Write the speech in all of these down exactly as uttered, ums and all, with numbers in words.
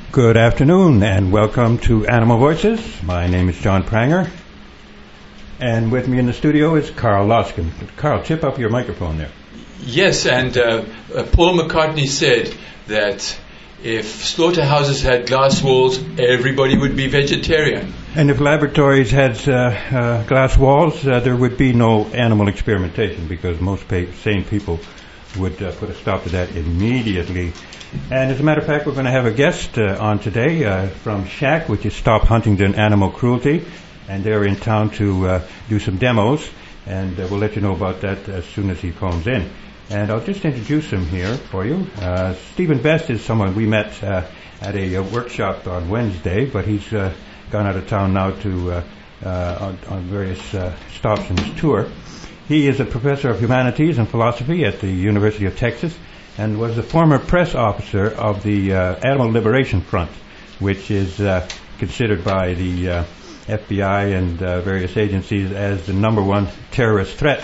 Good afternoon and welcome to Animal Voices. My name is John Pranger, and with me in the studio is Carl Loskin. Carl, tip up your microphone there. Yes, and uh, uh, Paul McCartney said that if slaughterhouses had glass walls, everybody would be vegetarian. And if laboratories had uh, uh, glass walls, uh, there would be no animal experimentation, because most pa- sane people would uh, put a stop to that immediately. And as a matter of fact, we're going to have a guest uh, on today uh, from SHAC, which is Stop Huntingdon Animal Cruelty, and they're in town to uh, do some demos, and uh, we'll let you know about that as soon as he phones in. And I'll just introduce him here for you. Uh, Stephen Best is someone we met uh, at a, a workshop on Wednesday, but he's uh, gone out of town now to uh, uh, on, on various uh, stops in his tour. He is a professor of humanities and philosophy at the University of Texas, and was the former press officer of the uh, Animal Liberation Front, which is uh, considered by the uh, F B I and uh, various agencies as the number one terrorist threat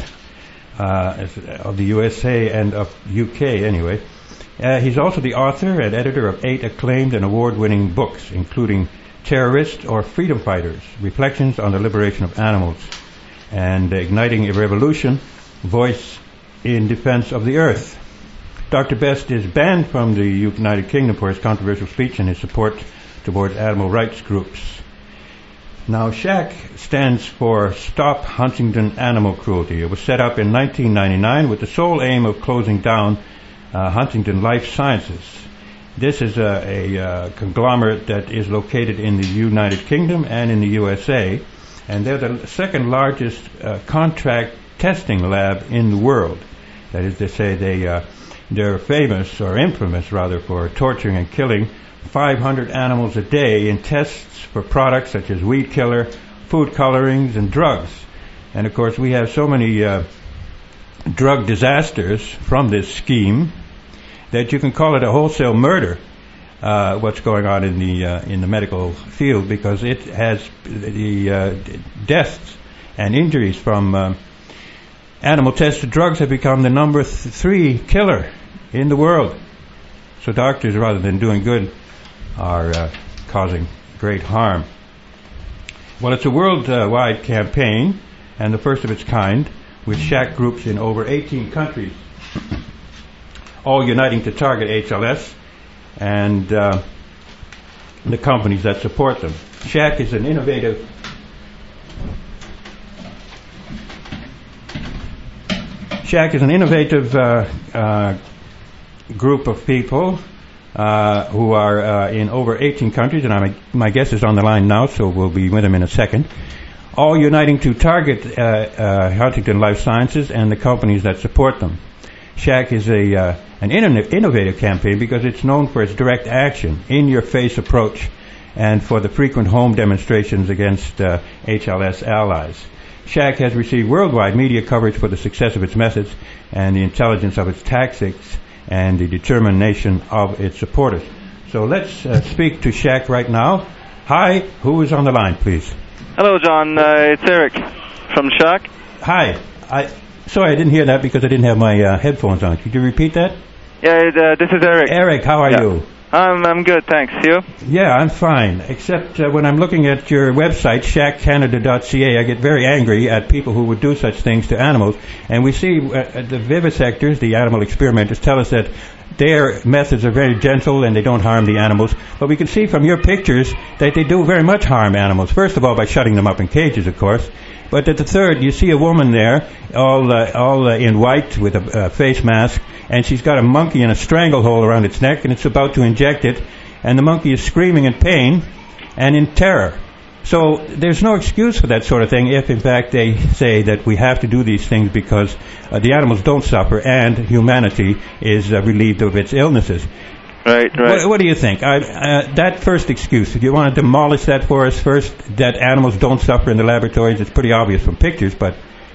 uh, of the U S A and of U K anyway. Uh, he's also the author and editor of eight acclaimed and award-winning books, including Terrorists or Freedom Fighters, Reflections on the Liberation of Animals, and Igniting a Revolution, Voice in Defense of the Earth. Doctor Best is banned from the United Kingdom for his controversial speech and his support towards animal rights groups. Now, SHAC stands for Stop Huntingdon Animal Cruelty. It was set up in nineteen ninety-nine with the sole aim of closing down uh, Huntingdon Life Sciences. This is a, a uh, conglomerate that is located in the United Kingdom and in the U S A, and they're the second largest uh, contract testing lab in the world. That is to say, they uh, They're famous, or infamous rather, for torturing and killing five hundred animals a day in tests for products such as weed killer, food colorings, and drugs. And of course, we have so many uh, drug disasters from this scheme that you can call it a wholesale murder. Uh, what's going on in the uh, in the medical field, because it has the uh, deaths and injuries from Uh, animal-tested drugs have become the number th- three killer in the world. So doctors, rather than doing good, are uh, causing great harm. Well, it's a worldwide campaign, and the first of its kind, with SHAC groups in over eighteen countries, all uniting to target H L S and uh, the companies that support them. SHAC is an innovative SHAC is an innovative uh, uh, group of people uh, who are uh, in over eighteen countries, and I'm, my guest is on the line now, so we'll be with him in a second, all uniting to target uh, uh, Huntingdon Life Sciences and the companies that support them. SHAC is a uh, an inno- innovative campaign because it's known for its direct action, in-your-face approach, and for the frequent home demonstrations against uh, H L S allies. SHAC has received worldwide media coverage for the success of its methods and the intelligence of its tactics and the determination of its supporters. So let's uh, speak to SHAC right now. Hi, who is on the line, please? Hello, John. Uh, it's Eric from SHAC. Hi. I sorry, I didn't hear that because I didn't have my uh, headphones on. Could you repeat that? Yeah, uh, this is Eric. Eric, how are yeah. you? I'm I'm good, thanks. You? Yeah, I'm fine. Except uh, when I'm looking at your website, shack canada dot c a, I get very angry at people who would do such things to animals. And we see uh, the vivisectors, the animal experimenters, tell us that their methods are very gentle and they don't harm the animals. But we can see from your pictures that they do very much harm animals. First of all, by shutting them up in cages, of course. But at the third, you see a woman there, all uh, all uh, in white with a uh, face mask, and she's got a monkey in a stranglehold around its neck, and it's about to inject it, and the monkey is screaming in pain and in terror. So there's no excuse for that sort of thing if, in fact, they say that we have to do these things because uh, the animals don't suffer and humanity is uh, relieved of its illnesses. Right, right. What, what do you think? I, uh, that first excuse, do you want to demolish that for us first, that animals don't suffer in the laboratories? It's pretty obvious from pictures, but...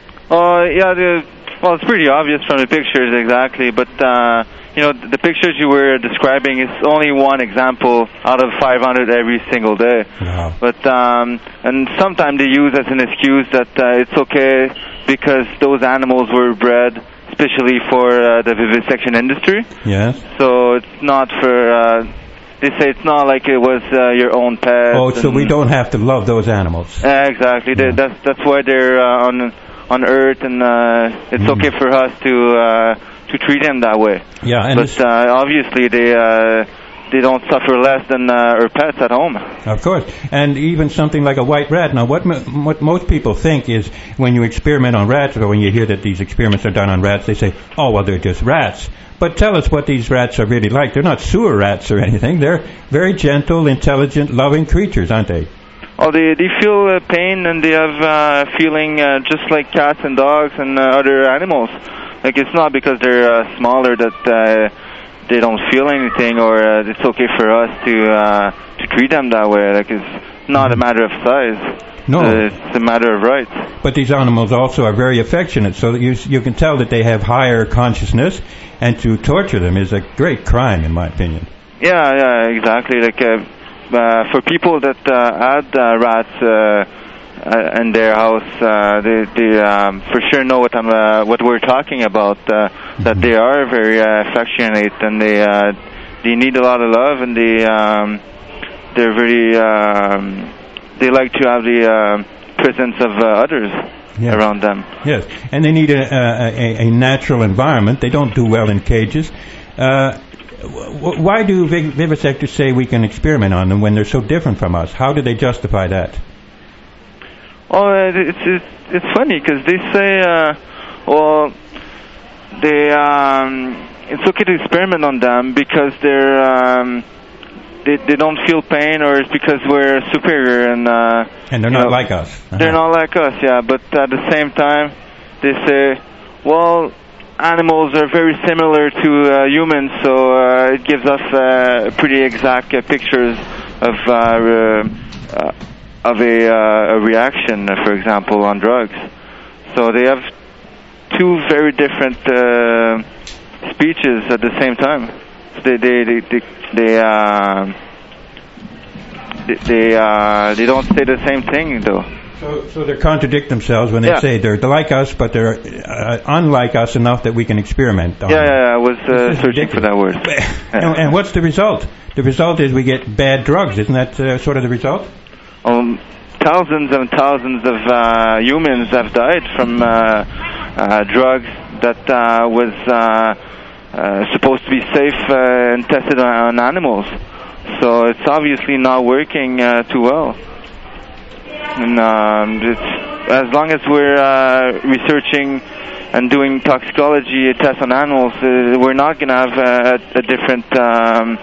Uh, yeah, the, well, it's pretty obvious from the pictures, exactly, but, uh, you know, the pictures you were describing is only one example out of five hundred every single day. Wow. But, um, and sometimes they use as an excuse that uh, it's okay because those animals were bred especially for uh, the vivisection industry. Yes. So it's not for uh, they say it's not like it was uh, your own pet. Oh, so we don't have to love those animals. Uh, exactly. Yeah. They, that's that's why they're uh, on on Earth, and uh, it's Mm. okay for us to uh, to treat them that way. Yeah, and But it's- uh, obviously they uh, they don't suffer less than uh, our pets at home. Of course, and even something like a white rat. Now, what mo- what most people think is when you experiment on rats, or when you hear that these experiments are done on rats, they say, "Oh, well, they're just rats." But tell us what these rats are really like. They're not sewer rats or anything. They're very gentle, intelligent, loving creatures, aren't they? Oh, they they feel uh, pain, and they have uh, feeling uh, just like cats and dogs and uh, other animals. Like, it's not because they're uh, smaller that uh, they don't feel anything, or uh, it's okay for us to uh, to treat them that way. Like, it's not a matter of size. No. Uh, it's a matter of rights. But these animals also are very affectionate, so that you you can tell that they have higher consciousness, and to torture them is a great crime, in my opinion. Yeah, yeah, exactly. Like, uh, uh, for people that uh, had uh, rats uh, uh, in their house, uh, they, they um, for sure know what I'm, uh, what we're talking about. Uh, that they are very uh, affectionate, and they uh, they need a lot of love, and they um, they're very um, they like to have the uh, presence of uh, others Yeah. around them. Yes, and they need a, a, a natural environment. They don't do well in cages. Uh, w- why do viv- vivisectors say we can experiment on them when they're so different from us? How do they justify that? Oh, uh, it's it's, it's funny because they say, uh, well, they um, it's okay to experiment on them because they're um, they they don't feel pain, or it's because we're superior, and uh, And they're you not know, like us. Uh-huh. they're not like us, yeah. But at the same time, they say, well, animals are very similar to uh, humans, so uh, it gives us uh, pretty exact uh, pictures of uh, uh, of a, uh, a reaction, uh, for example, on drugs. So they have two very different uh, speeches at the same time. They they they they they, uh, they, they, uh, they don't say the same thing, though. So, so they contradict themselves when they Yeah. say they're like us, but they're uh, unlike us enough that we can experiment on Yeah, them. yeah, yeah, I was This uh, is searching for ridiculous. that word. and, and what's the result? The result is we get bad drugs. Isn't that uh, sort of the result? Um, thousands and thousands of uh, humans have died from uh, uh, drugs that uh, was uh, uh, supposed to be safe uh, and tested on, on animals. So it's obviously not working uh, too well. And um, it's, as long as we're uh, researching and doing toxicology tests on animals, uh, we're not going to have a, a different um,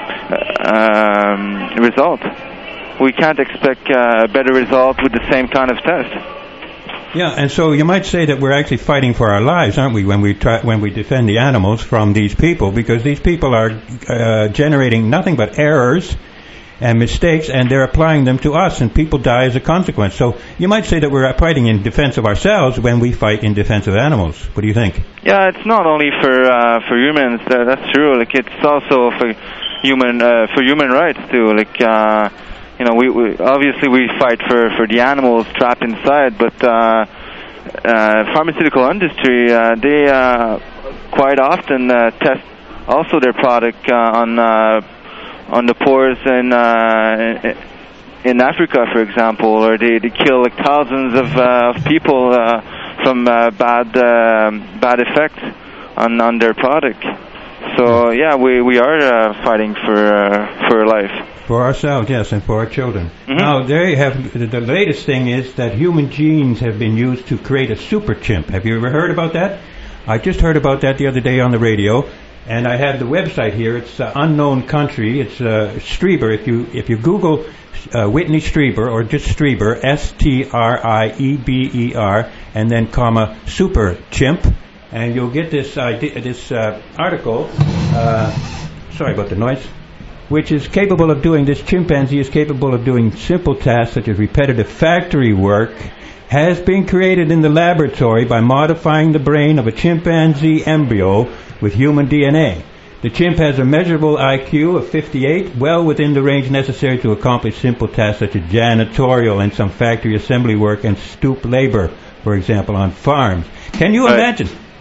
um, result. We can't expect a better result with the same kind of test. Yeah, and so you might say that we're actually fighting for our lives, aren't we, when we try, when we defend the animals from these people, because these people are uh, generating nothing but errors and mistakes, and they're applying them to us, and people die as a consequence. So you might say that we're fighting in defense of ourselves when we fight in defense of animals. What do you think? Yeah, it's not only for uh, for humans. Uh, that's true. Like, it's also for human uh, for human rights too. Like, uh, you know, we, we obviously we fight for, for the animals trapped inside, but uh, uh, pharmaceutical industry uh, they uh, quite often uh, test also their product uh, on uh, on the poors in uh, in Africa, for example, or they, they kill like thousands of, uh, of people uh, from uh, bad uh, bad effects on on their product. So yeah, we we are uh, fighting for uh, for life. For ourselves, yes, and for our children. Mm-hmm. Now, there you have, the, the latest thing is that human genes have been used to create a super chimp. Have you ever heard about that? I just heard about that the other day on the radio, and I have the website here. It's uh, Unknown Country. It's uh, Strieber. If you if you Google uh, Whitney Strieber, or just Strieber, S T R I E B E R, and then comma super chimp, and you'll get this idea, this uh, article. Uh, sorry about the noise. Which is capable of doing, this chimpanzee is capable of doing simple tasks such as repetitive factory work, has been created in the laboratory by modifying the brain of a chimpanzee embryo with human D N A. The chimp has a measurable I Q of fifty-eight, well within the range necessary to accomplish simple tasks such as janitorial and some factory assembly work and stoop labor, for example, on farms. Can you Right. imagine?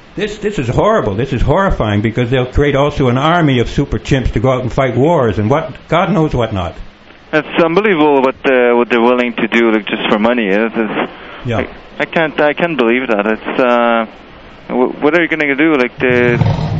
This this is horrible. This is horrifying because they'll create also an army of super chimps to go out and fight wars and what God knows what not. It's unbelievable what uh, what they're willing to do, like just for money. It's, it's, Yeah. I, I can't I can't believe that. It's uh, w- what are you going to do? Like they,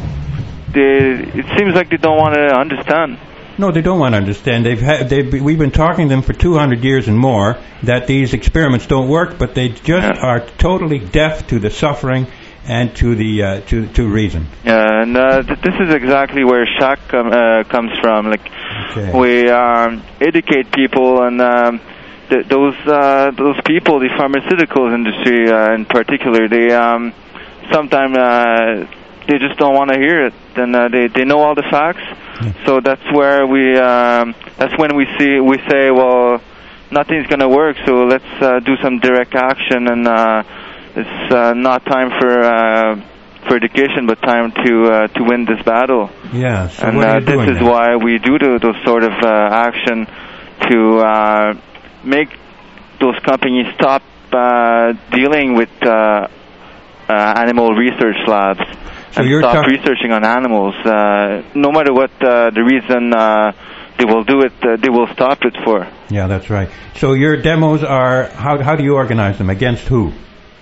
they, it seems like they don't want to understand. No, they don't want to understand. They've had, they've, we've been talking to them for two hundred years and more that these experiments don't work, but they just Yeah. are totally deaf to the suffering and to the uh, to to reason. Yeah, and uh, th- this is exactly where shock com- uh, comes from. Like Okay. we um, educate people, and um, th- those uh, those people, the pharmaceuticals industry uh, in particular, they um, sometimes uh, they just don't want to hear it. And uh, they they know all the facts. So that's where we um, that's when we see we say, well, nothing's going to work. So let's uh, do some direct action, and uh, it's uh, not time for uh, for education, but time to uh, to win this battle. Yeah. So And what are uh, you this doing is then? why we do the, those sort of uh, action to uh, make those companies stop uh, dealing with uh, uh, animal research labs So and you're stop talk- researching on animals. Uh, no matter what uh, the reason uh, they will do it, uh, they will stop it for. Yeah, that's right. So your demos are how how do you organize them? Against who?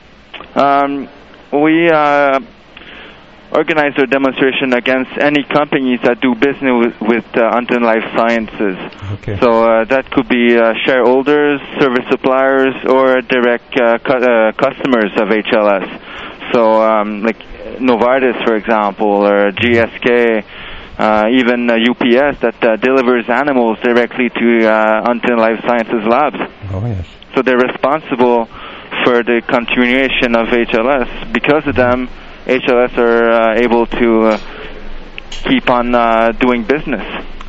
Um, we uh, organize our demonstration against any companies that do business with, with uh, Unton Life Sciences. Okay. So uh, that could be uh, shareholders, service suppliers, or direct uh, cu- uh, customers of H L S. So um, like Novartis, for example, or G S K, uh, even uh, U P S that uh, delivers animals directly to uh, Unton Life Sciences labs. Oh yes. So they're responsible for the continuation of H L S. Because of them, H L S are uh, able to uh, keep on uh, doing business.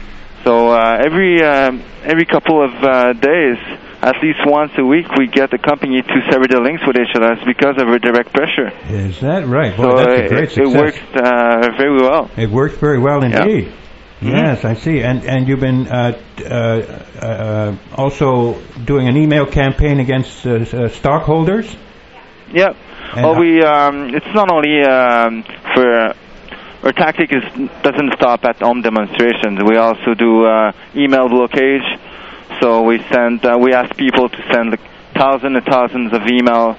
So uh, every uh, every couple of uh, days, at least once a week, we get the company to sever the links with H L S because of our direct pressure. Is that right? Boy, so that's a it, great it success. works uh, very well. It works very well indeed. Yeah. Yes, I see. And and you've been uh, uh, uh, also doing an email campaign against uh, uh, stockholders. Yep. And well, we um, it's not only um, for our tactic is doesn't stop at home demonstrations. We also do uh, email blockage. So we send uh, we ask people to send like, thousands and thousands of email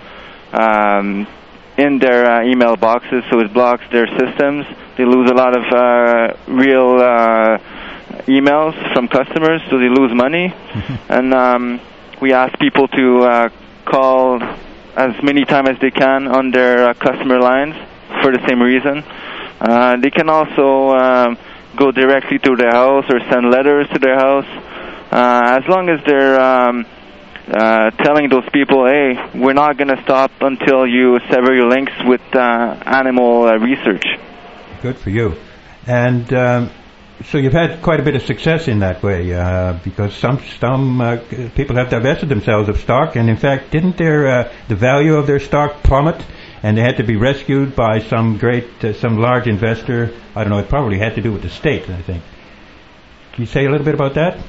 um, in their uh, email boxes, so it blocks their systems. They lose a lot of uh, real uh, emails from customers, so they lose money. And um, we ask people to uh, call as many times as they can on their uh, customer lines for the same reason. Uh, they can also um, go directly to their house or send letters to their house. Uh, as long as they're um, uh, telling those people, hey, we're not going to stop until you sever your links with uh, animal uh, research. Good for you. And um, so you've had quite a bit of success in that way, uh, because some some uh, people have divested themselves of stock, and in fact, didn't their uh, the value of their stock plummet, and they had to be rescued by some great, uh, some large investor? I don't know. It probably had to do with the state, I think. Can you say a little bit about that?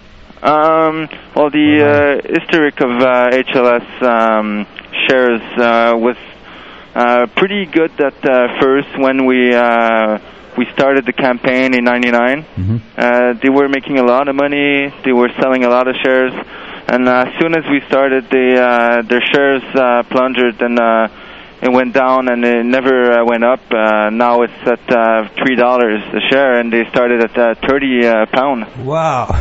Um, well, the uh, historic of uh, H L S um, shares uh, was uh, pretty good at uh, first when we uh, we started the campaign in ninety-nine. Mm-hmm. Uh, they were making a lot of money. They were selling a lot of shares, and uh, as soon as we started, they, uh, their shares uh, plunged and uh, it went down, and it never uh, went up. Uh, now it's at uh, three dollars a share, and they started at uh, thirty uh, pound. Wow.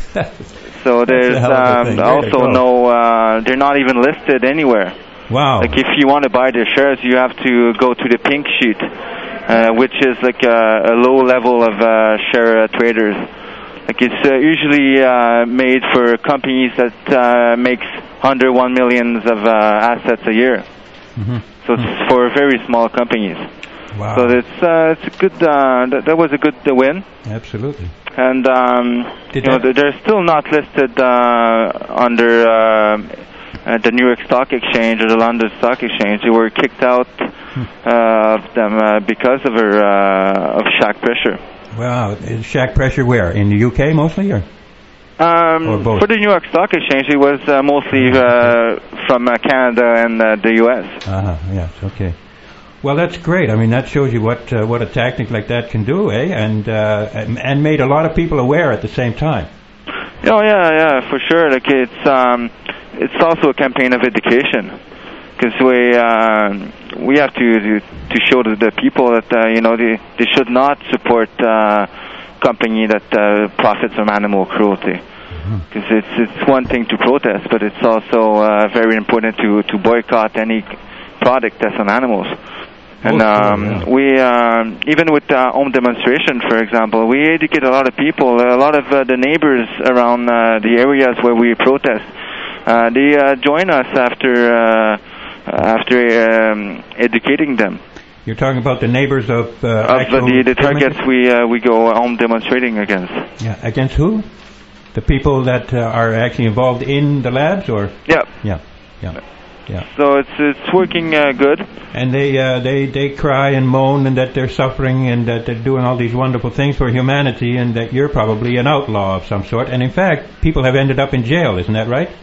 So there's a hell of a um, thing. There you also go. no, uh, they're not even listed anywhere. Wow. Like if you want to buy their shares, you have to go to the pink sheet, uh, which is like a, a low level of uh, share uh, traders. Like it's uh, usually uh, made for companies that uh, makes one hundred one millions of uh, assets a year. Mm-hmm. So it's for very small companies. Wow. So it's uh, it's a good. Uh, that, that was a good uh, win. Absolutely. And um, you Did know that- they're still not listed uh, under uh, uh, the New York Stock Exchange or the London Stock Exchange. They were kicked out uh, of them uh, because of her uh, of shock pressure. Wow. Is shack pressure where? In the U K mostly, or? Um, Or both? for the New York Stock Exchange, it was uh, mostly uh, from uh, Canada and uh, the U S. Uh-huh. Yes. Okay. Well, that's great. I mean, that shows you what uh, what a tactic like that can do, eh? And uh, and and made a lot of people aware at the same time. Oh yeah, yeah, for sure. Like it's um, it's also a campaign of education, because we uh, we have to to show to the people that uh, you know they they should not support uh, company that uh, profits from animal cruelty. Because mm-hmm. it's it's one thing to protest, but it's also uh, very important to to boycott any product that's on animals. And um, yeah. we, um, even with uh, home demonstration, for example, we educate a lot of people, a lot of uh, the neighbors around uh, the areas where we protest. Uh, they uh, join us after uh, after um, educating them. You're talking about the neighbors of uh, of the, the targets we uh, we go home demonstrating against. Yeah, against who? The people that uh, are actually involved in the labs, or yeah, yeah, yeah. Yeah. So it's it's working uh, good. And they uh, they they cry and moan and that they're suffering and that they're doing all these wonderful things for humanity and that you're probably an outlaw of some sort. And in fact, people have ended up in jail. Isn't that right?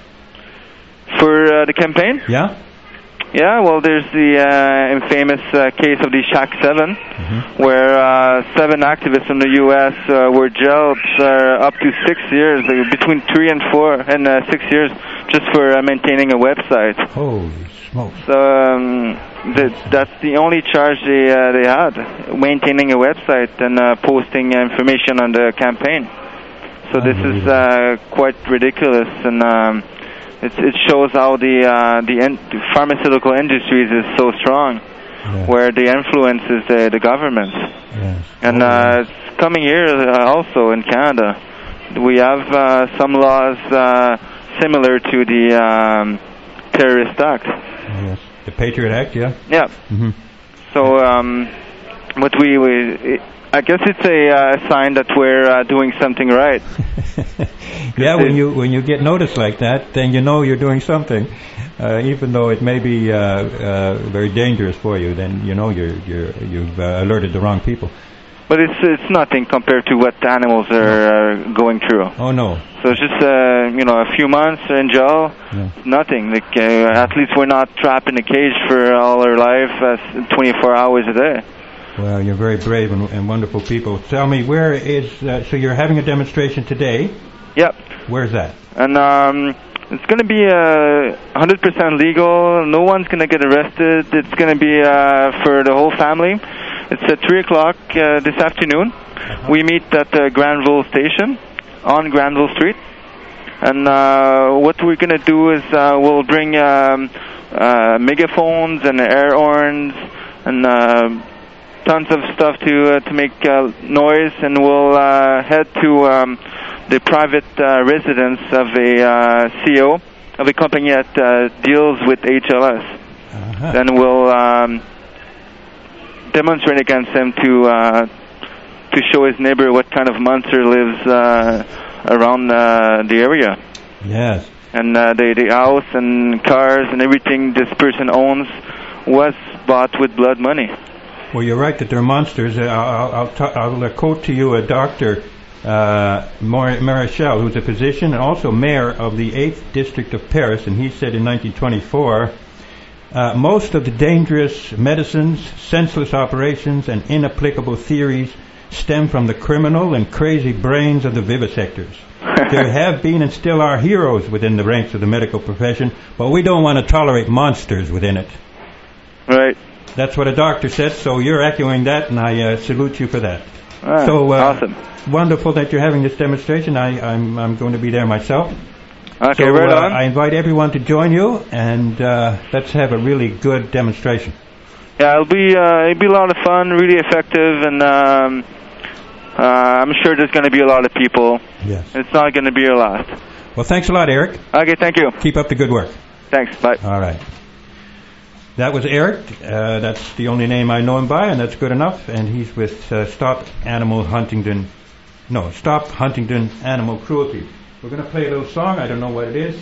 For uh, the campaign? Yeah. Yeah. Well, there's the uh, infamous uh, case of the Shack Seven, mm-hmm. where uh, seven activists in the U S uh, were jailed uh, up to six years, uh, between three and four and uh, six years. Just for uh, maintaining a website. Holy smokes! So um, the, that's the only charge they uh, they had, maintaining a website and uh, posting information on the campaign. So this is uh, quite ridiculous, and um, it, it shows how the uh, the, en- the pharmaceutical industries is so strong, yeah. where they influences the, the governments. Yes. And oh, uh, yes. it's coming here uh, also in Canada. We have uh, some laws. Uh, Similar to the um, terrorist act. Yes, the Patriot Act, yeah. Yeah. Mm-hmm. So, um, what we, we, I guess it's a uh, sign that we're uh, doing something right. Yeah, when you when you get noticed like that, then you know you're doing something, uh, even though it may be uh, uh, very dangerous for you. Then you know you're you're you've uh, alerted the wrong people. But it's it's nothing compared to what animals are uh, going through. Oh no. So it's just uh, you know a few months in jail, yeah. nothing. Like uh, at least we're not trapped in a cage for all our life, uh, twenty-four hours a day. Well, you're very brave and, and wonderful people. Tell me, where is uh, so you're having a demonstration today? Yep. Where's that? And um, it's going to be uh, one hundred percent legal. No one's going to get arrested. It's going to be uh, for the whole family. It's at three o'clock uh, this afternoon. Uh-huh. We meet at the Granville Station on Granville Street. And uh, what we're going to do is uh, we'll bring um, uh, megaphones and air horns and uh, tons of stuff to uh, to make uh, noise. And we'll uh, head to um, the private uh, residence of a uh, C E O of a company that uh, deals with H L S. Uh-huh. Then we'll... Um, demonstrate against him to uh, to show his neighbor what kind of monster lives uh, around uh, the area. Yes. And uh, the the house and cars and everything this person owns was bought with blood money. Well, you're right that they're monsters. I'll I'll, I'll, ta- I'll quote to you a doctor, uh, Marichal, who's a physician and also mayor of the eighth District of Paris, and he said in nineteen twenty-four. Uh, most of the dangerous medicines, senseless operations, and inapplicable theories stem from the criminal and crazy brains of the vivisectors. There have been and still are heroes within the ranks of the medical profession, but we don't want to tolerate monsters within it. Right. That's what a doctor said, so you're echoing that, and I uh, salute you for that. Ah, so uh, awesome. Wonderful that you're having this demonstration. I, I'm, I'm going to be there myself. Okay, so, right uh, on. I invite everyone to join you, and uh, let's have a really good demonstration. Yeah, it'll be uh, it'll be a lot of fun, really effective, and um, uh, I'm sure there's going to be a lot of people. Yes. It's not going to be your last. Well, thanks a lot, Eric. Okay, thank you. Keep up the good work. Thanks. Bye. All right. That was Eric. Uh, that's the only name I know him by, and that's good enough. And he's with uh, Stop Animal Huntingdon. No, Stop Huntingdon Animal Cruelty. We're going to play a little song. I don't know what it is.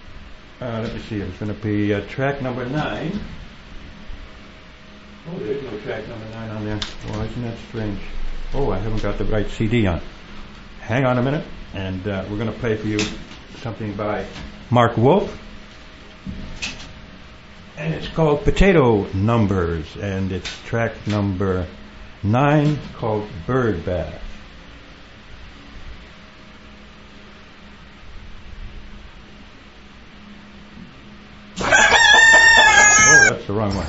Uh, let me see. It's going to be uh, track number nine. Oh, there's no track number nine on there. Well, isn't that strange? Oh, I haven't got the right C D on. Hang on a minute, and uh, we're going to play for you something by Mark Wolf. And it's called Potato Numbers, and it's track number nine called Bird Bath. Oh, that's the wrong one.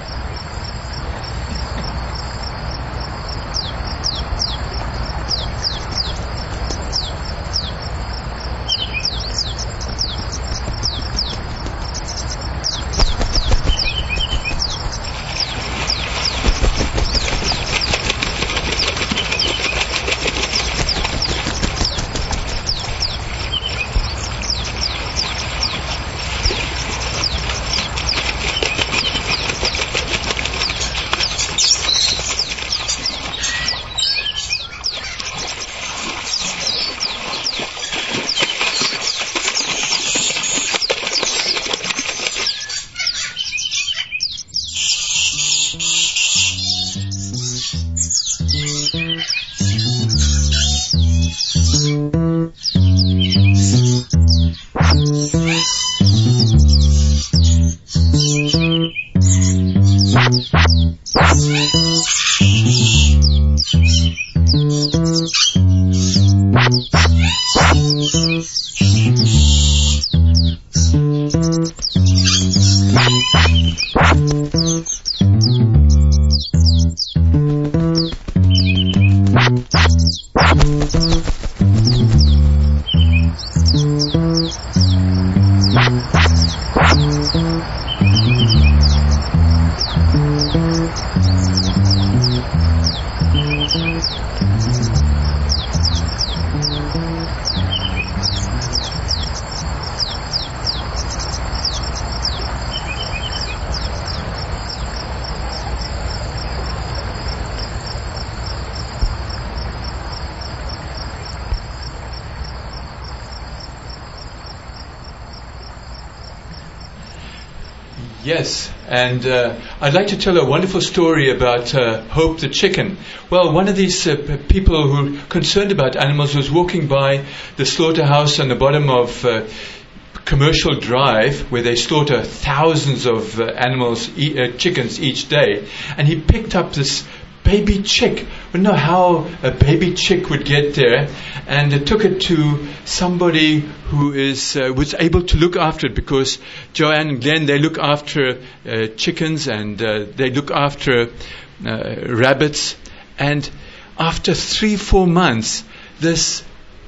Yes, and uh, I'd like to tell a wonderful story about uh, Hope the chicken. Well, one of these uh, p- people who are concerned about animals was walking by the slaughterhouse on the bottom of uh, Commercial Drive, where they slaughter thousands of uh, animals, e- uh, chickens each day, and he picked up this baby chick. I don't know how a baby chick would get there, and it took it to somebody who is uh, was able to look after it, because Joanne and Glenn, they look after uh, chickens, and uh, they look after uh, rabbits, and after three, four months, this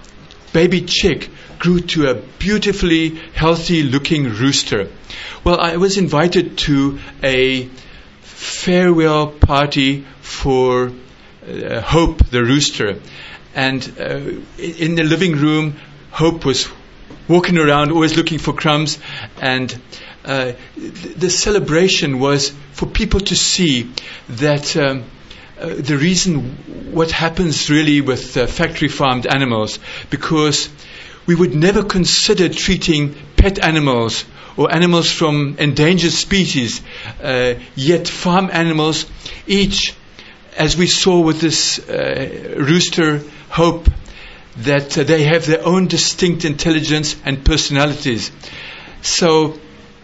baby chick grew to a beautifully healthy looking rooster. Well, I was invited to a farewell party for uh, Hope the rooster, and uh, in the living room, Hope was walking around always looking for crumbs, and uh, th- the celebration was for people to see that um, uh, the reason what happens really with uh, factory farmed animals, because we would never consider treating pet animals or animals from endangered species, uh, yet farm animals, each, as we saw with this uh, rooster, Hope, that uh, they have their own distinct intelligence and personalities. So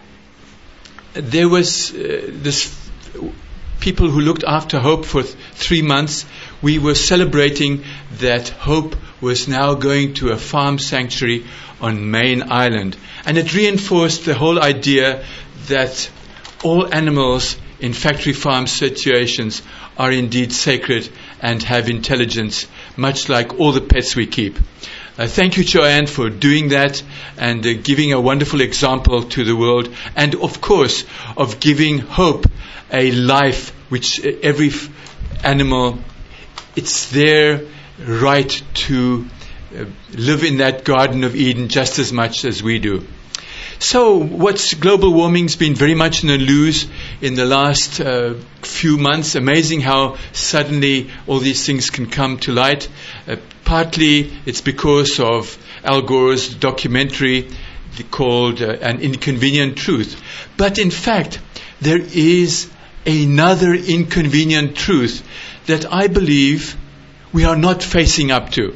there was uh, this people who looked after Hope for th- three months. We were celebrating that Hope was now going to a farm sanctuary on Main Island. And it reinforced the whole idea that all animals in factory farm situations are indeed sacred and have intelligence, much like all the pets we keep. Uh, thank you, Joanne, for doing that and uh, giving a wonderful example to the world, and of course of giving Hope a life which uh, every f- animal, it's their right to uh, live in that Garden of Eden just as much as we do. So what's global warming's been very much in the news in the last uh, few months. Amazing how suddenly all these things can come to light. Uh, partly it's because of Al Gore's documentary called uh, An Inconvenient Truth. But in fact, there is another inconvenient truth that I believe we are not facing up to.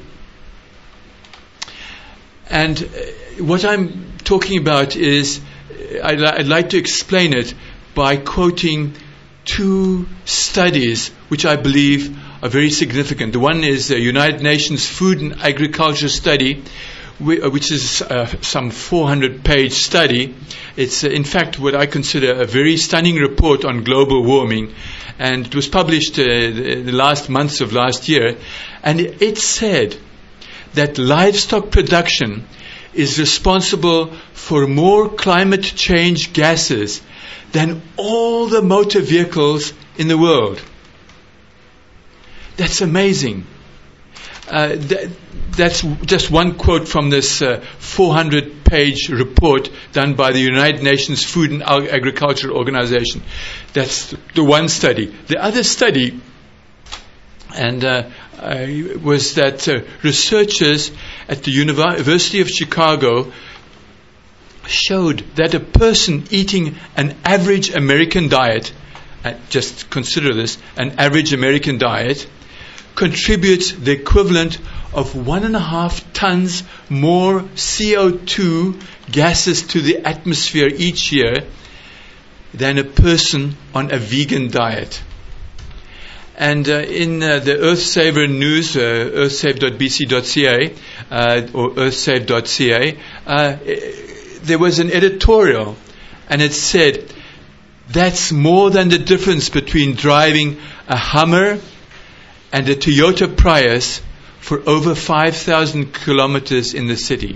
And uh, what I'm talking about is, I'd, I'd like to explain it by quoting two studies which I believe are very significant. The one is the United Nations Food and Agriculture Study, which is uh, some four hundred page study. It's uh, in fact what I consider a very stunning report on global warming, and it was published uh, the, the last months of last year, and it, it said that livestock production is responsible for more climate change gases than all the motor vehicles in the world. That's amazing. Uh, th- that's just one quote from this uh, four hundred page report done by the United Nations Food and Ag- Agriculture Organization. That's the one study. The other study and uh, uh, was that uh, researchers at the University of Chicago showed that a person eating an average American diet, uh, just consider this, an average American diet, contributes the equivalent of one and a half tons more C O two gases to the atmosphere each year than a person on a vegan diet. And uh, in uh, the Earthsaver news, uh, earthsave dot b c dot c a uh, or earthsave dot c a, uh, there was an editorial, and it said, that's more than the difference between driving a Hummer and a Toyota Prius for over five thousand kilometers in the city.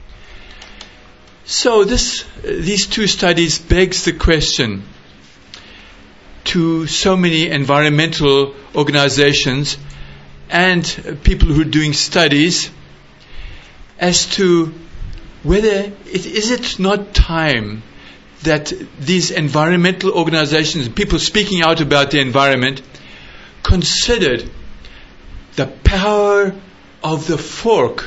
So this, these two studies begs the question to so many environmental organizations and people who are doing studies as to whether it is it not time that these environmental organizations, people speaking out about the environment, considered the power of the fork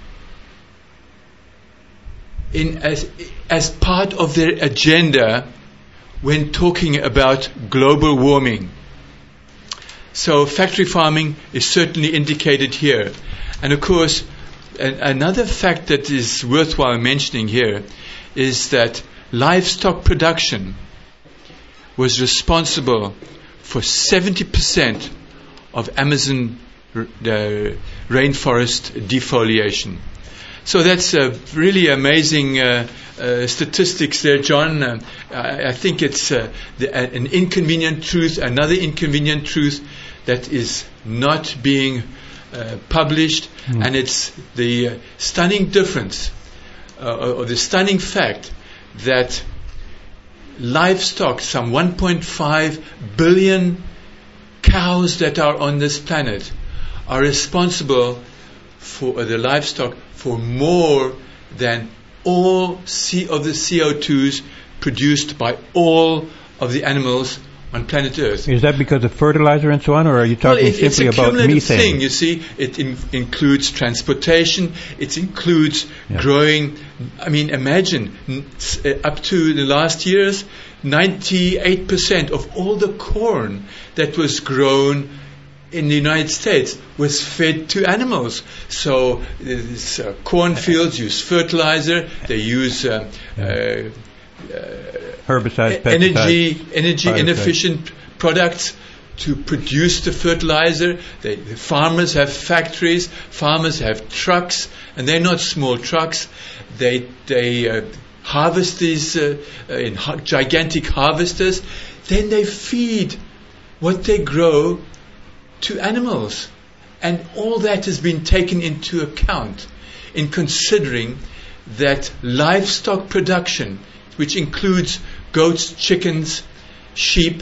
in as, as part of their agenda when talking about global warming. So factory farming is certainly indicated here. And of course, an, another fact that is worthwhile mentioning here is that livestock production was responsible for seventy percent of Amazon r- the rainforest defoliation. So that's uh, really amazing uh, uh, statistics there, John. Uh, I, I think it's uh, the, uh, an inconvenient truth, another inconvenient truth that is not being uh, published, mm. and it's the uh, stunning difference, uh, or the stunning fact that livestock, some one point five billion cows that are on this planet, are responsible for uh, the livestock for more than all C- of the C O twos produced by all of the animals on planet Earth. Is that because of fertilizer and so on, or are you talking well, it, simply it's a about cumulative methane? Thing, you see, it in, includes transportation. It includes yeah. growing. I mean, imagine uh, up to the last years, ninety-eight percent of all the corn that was grown in the United States was fed to animals. So these uh, cornfields use fertilizer. They use uh, uh, herbicides, energy, pesticides, energy biocides. inefficient products to produce the fertilizer. They, the farmers have factories. Farmers have trucks, and they're not small trucks. They they uh, harvest these uh, uh, in ha- gigantic harvesters. Then they feed what they grow to animals, and all that has been taken into account in considering that livestock production, which includes goats, chickens, sheep,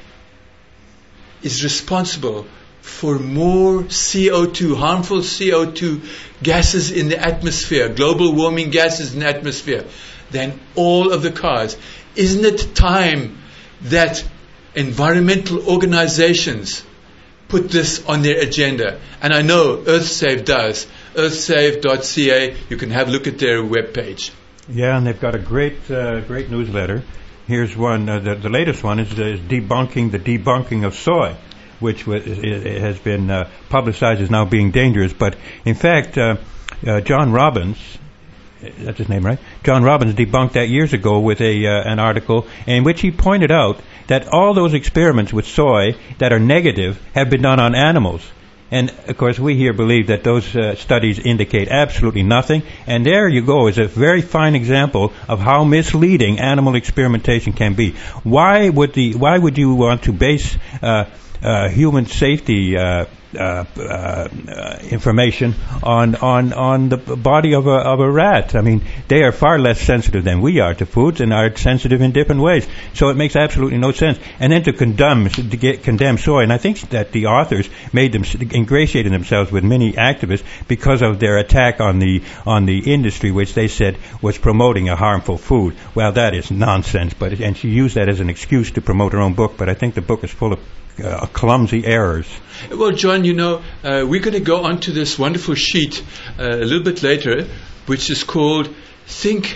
is responsible for more C O two, harmful C O two gases in the atmosphere, global warming gases in the atmosphere, than all of the cars. Isn't it time that environmental organizations put this on their agenda? And I know Earthsave does. earthsave dot c a, you can have a look at their webpage. Yeah, and they've got a great uh, great newsletter. Here's one, uh, the, the latest one is, is debunking the debunking of soy, which w- is, has been uh, publicized as now being dangerous. But in fact, uh, uh, John Robbins that's his name, right? John Robbins debunked that years ago with a uh, an article in which he pointed out that all those experiments with soy that are negative have been done on animals. And, of course, we here believe that those uh, studies indicate absolutely nothing. And there you go is a very fine example of how misleading animal experimentation can be. Why would the why would you want to base uh, uh, human safety uh, uh, uh, information on on on the body of a of a rat? I mean, they are far less sensitive than we are to foods, and are sensitive in different ways. So it makes absolutely no sense. And then to condemn to get, condemn soy, and I think that the authors made them ingratiated themselves with many activists because of their attack on the on the industry, which they said was promoting a harmful food. Well, that is nonsense. But and she used that as an excuse to promote her own book. But I think the book is full of uh, clumsy errors. Well, John, you know, uh, we're going to go on to this wonderful sheet uh, a little bit later, which is called Think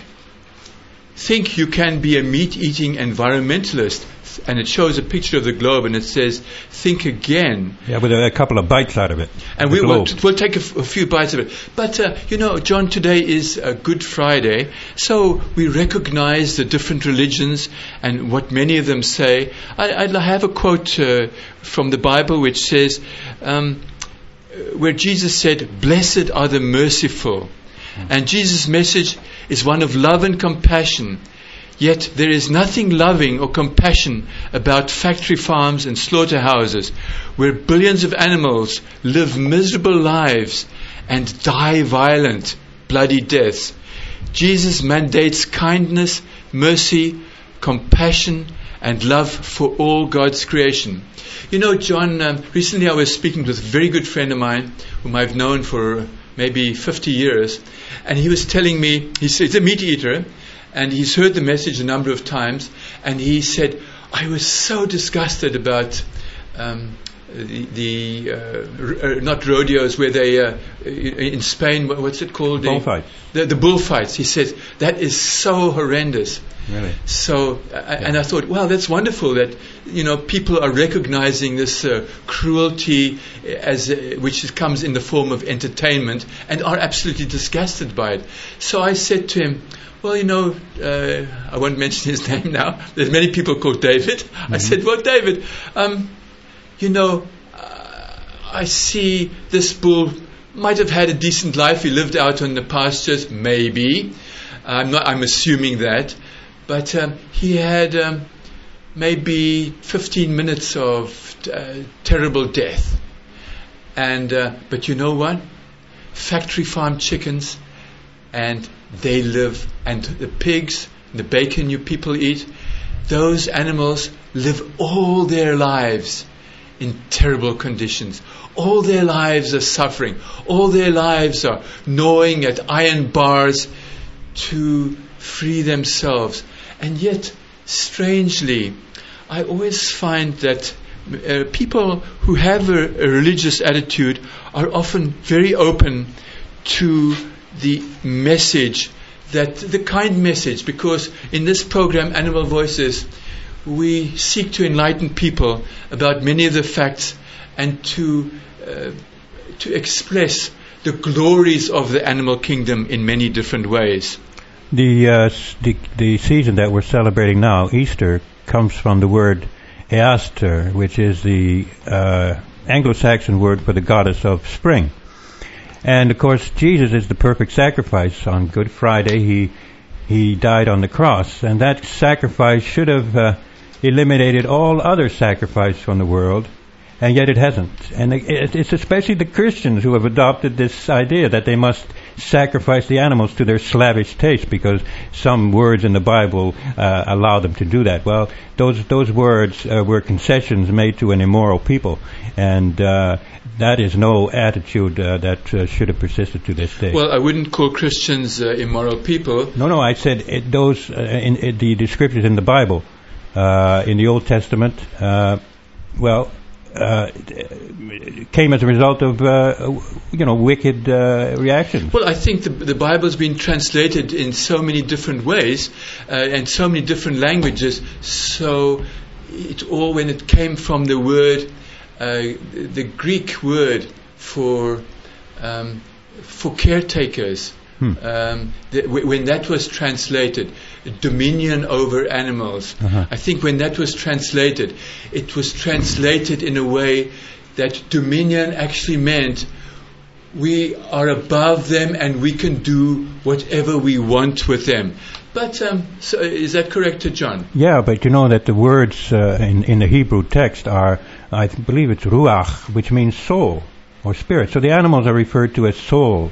Think You Can Be a Meat-Eating Environmentalist. And it shows a picture of the globe, and it says, think again. Yeah, with a, a couple of bites out of it. And we, we'll, we'll take a, f- a few bites of it. But, uh, you know, John, today is uh, Good Friday, so we recognize the different religions and what many of them say. I, I have a quote uh, from the Bible which says, um, where Jesus said, "Blessed are the merciful." Mm. And Jesus' message is one of love and compassion. Yet there is nothing loving or compassion about factory farms and slaughterhouses where billions of animals live miserable lives and die violent, bloody deaths. Jesus mandates kindness, mercy, compassion, and love for all God's creation. You know, John, um, recently I was speaking with a very good friend of mine whom I've known for maybe fifty years, and he was telling me, he's, he's a meat eater, and he's heard the message a number of times, and he said, I was so disgusted about um, the, the uh, r- not rodeos where they, uh, in Spain, what's it called? Bullfights. The, the bullfights. He says, that is so horrendous. Really? So, I, and I thought, wow, that's wonderful that, you know, people are recognizing this uh, cruelty as uh, which comes in the form of entertainment and are absolutely disgusted by it. So I said to him, well, you know, uh, I won't mention his name now. There's many people called David. Mm-hmm. I said, well, David, um, you know, uh, I see this bull might have had a decent life. He lived out on the pastures, maybe. I'm not. I'm assuming that. But um, he had um, maybe fifteen minutes of uh, terrible death. And uh, but you know what? Factory farm chickens, and they live, and the pigs, the bacon you people eat, those animals live all their lives in terrible conditions. All their lives are suffering. All their lives are gnawing at iron bars to free themselves. And yet, strangely, I always find that uh, people who have a, a religious attitude are often very open to the message, that the kind message, because in this program, Animal Voices, we seek to enlighten people about many of the facts and to uh, to express the glories of the animal kingdom in many different ways. The, uh, the the season that we're celebrating now, Easter, comes from the word Easter, which is the uh, Anglo-Saxon word for the goddess of spring. And of course, Jesus is the perfect sacrifice. On Good Friday, he he died on the cross, and that sacrifice should have uh, eliminated all other sacrifice from the world, and yet it hasn't. And it's especially the Christians who have adopted this idea that they must sacrifice the animals to their slavish taste because some words in the Bible uh, allow them to do that. Well, those those words uh, were concessions made to an immoral people, and uh, that is no attitude uh, that uh, should have persisted to this day. Well, I wouldn't call Christians uh, immoral people. No, no, I said it, those uh, in, in the descriptions in the Bible, uh, in the Old Testament, uh, well, Uh, came as a result of, uh, you know, wicked uh, reactions. Well, I think the, the Bible's been translated in so many different ways uh, and so many different languages. So it all, when it came from the word, uh, the Greek word for um, for caretakers, Hmm. Um, the, w- when that was translated, dominion over animals, Uh-huh. I think when that was translated, it was translated in a way that dominion actually meant we are above them and we can do whatever we want with them. But um, so is that correct, John? Yeah, but you know that the words uh, in, in the Hebrew text are, I th- believe it's ruach, which means soul or spirit. So the animals are referred to as souls.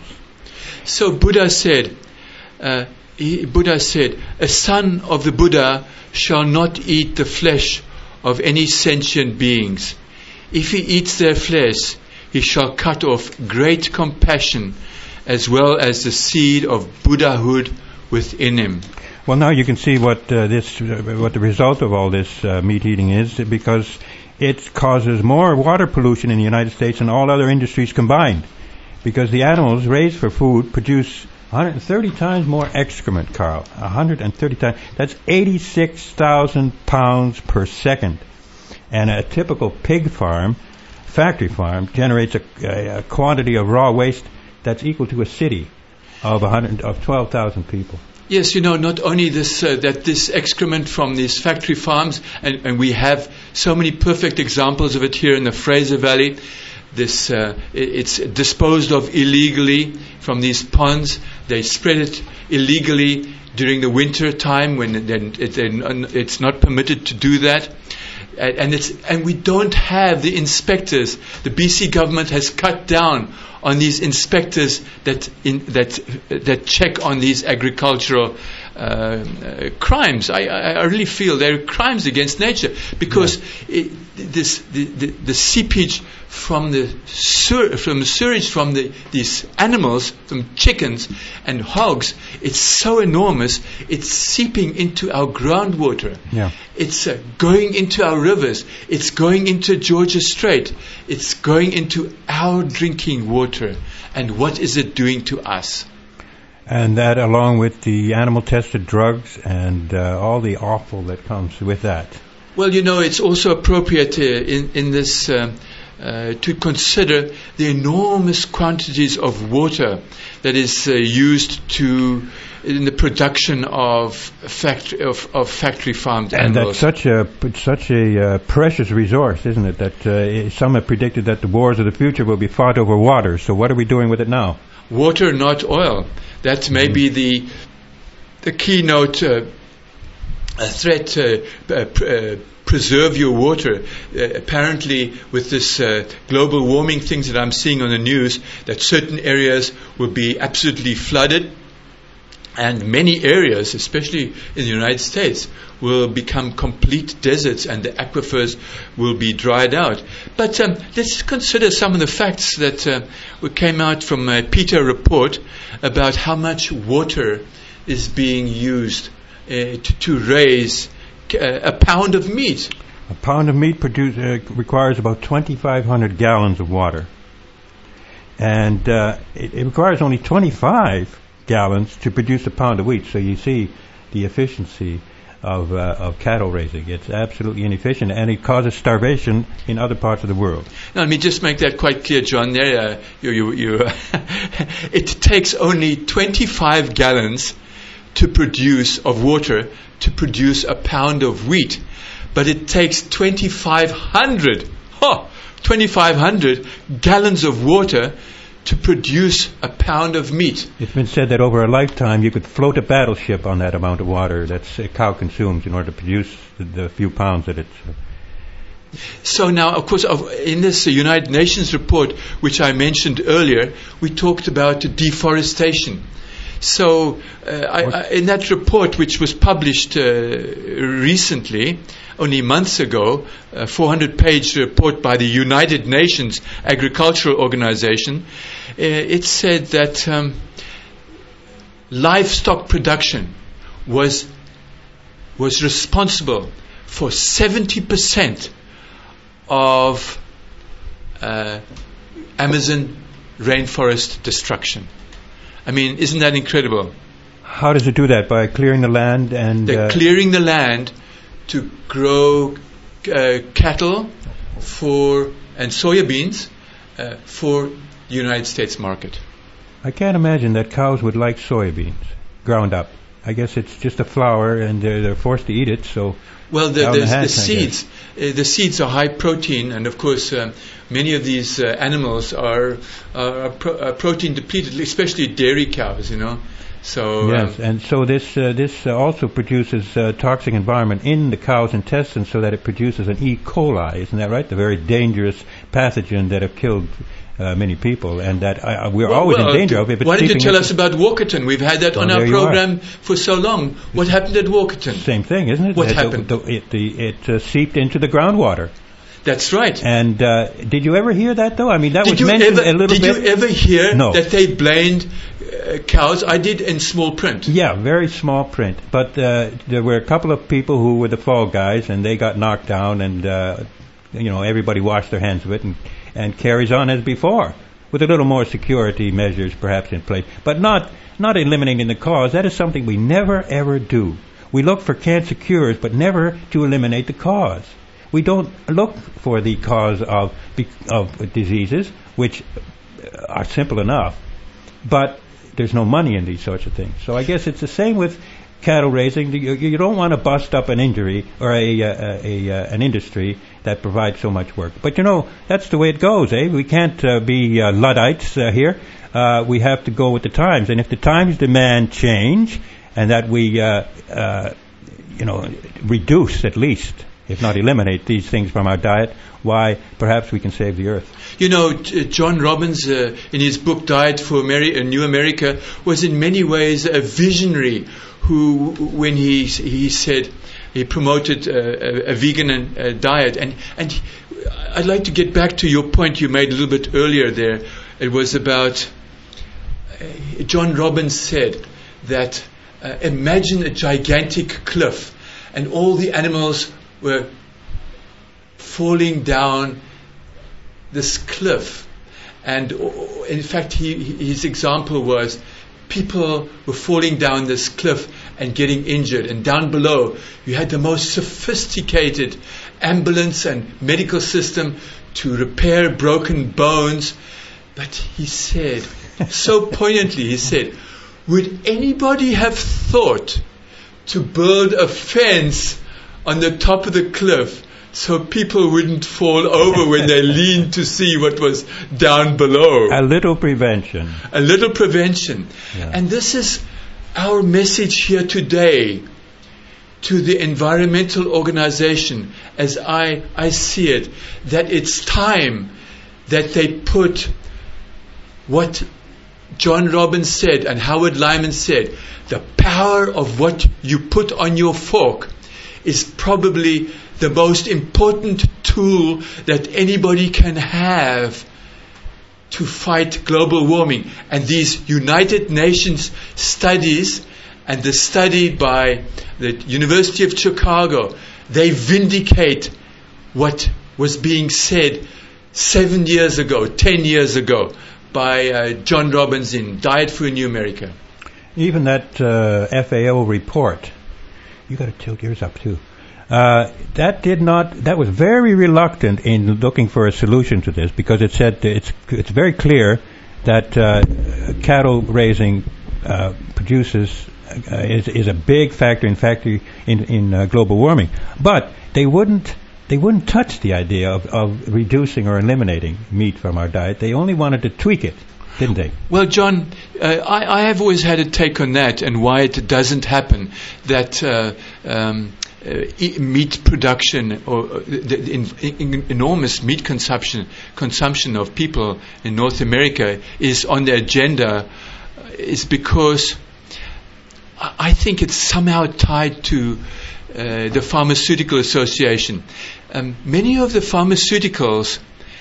So Buddha said, uh, he, Buddha said, a son of the Buddha shall not eat the flesh of any sentient beings. If he eats their flesh, he shall cut off great compassion as well as the seed of Buddhahood within him. Well, now you can see what uh, this, uh, what the result of all this uh, meat eating is, because it causes more water pollution in the United States than all other industries combined. Because the animals raised for food produce one hundred thirty times more excrement, Carl. one hundred thirty times. That's eighty-six thousand pounds per second. And a typical pig farm, factory farm, generates a, a, a quantity of raw waste that's equal to a city of one hundred of twelve thousand people. Yes, you know, not only this, uh, that this excrement from these factory farms, and, and we have so many perfect examples of it here in the Fraser Valley. This uh, it's disposed of illegally from these ponds. They spread it illegally during the winter time when then it, it's not permitted to do that. And it's and we don't have the inspectors. The B C government has cut down on these inspectors that in, that that check on these agricultural uh, uh, crimes. I, I really feel they're crimes against nature because yeah. it, this the, the, the seepage from the sur- from the sewage from the these animals, from chickens and hogs, it's so enormous. It's seeping into our groundwater. Yeah. It's uh, going into our rivers. It's going into Georgia Strait. It's going into our drinking water. And what is it doing to us? And that, along with the animal-tested drugs and uh, all the awful that comes with that. Well, you know, it's also appropriate uh, in, in this um, uh, to consider the enormous quantities of water that is uh, used to in the production of factory of, of factory farmed and animals. And that's such a it's such a uh, precious resource, isn't it? That uh, some have predicted that the wars of the future will be fought over water. So what are we doing with it now? Water, not oil. That may mm-hmm. be the the keynote uh, a threat. Uh, uh, pr- uh, preserve your water. Uh, apparently, with this uh, global warming things that I'm seeing on the news, that certain areas will be absolutely flooded. And many areas, especially in the United States, will become complete deserts and the aquifers will be dried out. But um, let's consider some of the facts that uh, came out from a PETA report about how much water is being used uh, to, to raise uh, a pound of meat. A pound of meat produce, uh, requires about twenty-five hundred gallons of water. And uh, it, it requires only twenty-five gallons to produce a pound of wheat. So you see the efficiency of uh, of cattle raising. It's absolutely inefficient, and it causes starvation in other parts of the world. Now, let me just make that quite clear, John. There, uh, you, you, you it takes only twenty-five gallons to produce of water to produce a pound of wheat, but it takes twenty-five hundred, huh, twenty-five hundred gallons of water to produce a pound of meat. It's been said that over a lifetime you could float a battleship on that amount of water that a cow consumes in order to produce the, the few pounds that it's... So now, of course, in this United Nations report, which I mentioned earlier, we talked about deforestation. So uh, I, I, in that report, which was published uh, recently, only months ago, a four hundred page report by the United Nations Agricultural Organization, uh, it said that um, livestock production was was responsible for seventy percent of uh, Amazon rainforest destruction. I mean, isn't that incredible? How does it do that? By clearing the land and... They're uh, clearing the land to grow uh, cattle for and soya beans uh, for the United States market. I can't imagine that cows would like soybeans ground up. I guess it's just a flour, and they're, they're forced to eat it. So, well, the, down the, the, hatch, the seeds, uh, the seeds are high protein, and of course, um, many of these uh, animals are, are, pro- are protein depleted, especially dairy cows. You know, so yes, um, and so this uh, this uh, also produces uh, toxic environment in the cow's intestines, so that it produces an E. coli. Isn't that right? The very dangerous pathogen that have killed Uh, many people, and that uh, we're well, always well, in danger of. If it's why don't you tell us us about Walkerton? We've had that well, on our there you program for so long. What happened at Walkerton? Same thing, isn't it? What the, happened? The, the, it the, it uh, seeped into the groundwater. That's right. And uh, did you ever hear that, though? I mean, that did was you mentioned ever, a little did bit. Did you ever hear no. that they blamed uh, cows? I did in small print. Yeah, very small print. But uh, there were a couple of people who were the fall guys, and they got knocked down, and uh, you know, everybody washed their hands of it and, and carries on as before, with a little more security measures perhaps in place, but not not eliminating the cause. That is something we never ever do. We look for cancer cures, but never to eliminate the cause. We don't look for the cause of of diseases, which are simple enough, but there's no money in these sorts of things. So I guess it's the same with cattle raising. You, you don't want to bust up an injury or a, a, a, a an industry that provides so much work. But you know, that's the way it goes, eh? We can't uh, be uh, Luddites uh, here. Uh, we have to go with the times, and if the times demand change, and that we, uh, uh, you know, reduce at least, if not eliminate these things from our diet, why perhaps we can save the earth. You know, John Robbins, uh, in his book Diet for Ameri- New America, was in many ways a visionary who, when he he said he promoted uh, a, a vegan and, uh, diet. And, and he, I'd like to get back to your point you made a little bit earlier there. It was about, uh, John Robbins said that uh, imagine a gigantic cliff and all the animals were falling down this cliff, and in fact he, his example was people were falling down this cliff and getting injured, and down below you had the most sophisticated ambulance and medical system to repair broken bones. But he said, so poignantly, he said, would anybody have thought to build a fence on the top of the cliff so people wouldn't fall over when they leaned to see what was down below? A little prevention. A little prevention. Yeah. And this is our message here today to the environmental organization, as I, I see it, that it's time that they put what John Robbins said and Howard Lyman said, the power of what you put on your fork is probably the most important tool that anybody can have to fight global warming. And these United Nations studies and the study by the University of Chicago, they vindicate what was being said seven years ago, ten years ago by uh, John Robbins in Diet for a New America. Even that uh, F A O report, you got to tilt yours up too. Uh, that did not. That was very reluctant in looking for a solution to this, because it said it's it's very clear that uh, cattle raising uh, produces uh, is is a big factor in factor in in uh, global warming. But they wouldn't they wouldn't touch the idea of, of reducing or eliminating meat from our diet. They only wanted to tweak it, didn't they? Well, John, uh, I, I have always had a take on that and why it doesn't happen. That uh, um, uh, e- meat production or uh, the, the in, in, enormous meat consumption consumption of people in North America is on the agenda, uh, is because I, I think it's somehow tied to uh, the Pharmaceutical Association. Um, many of the pharmaceuticals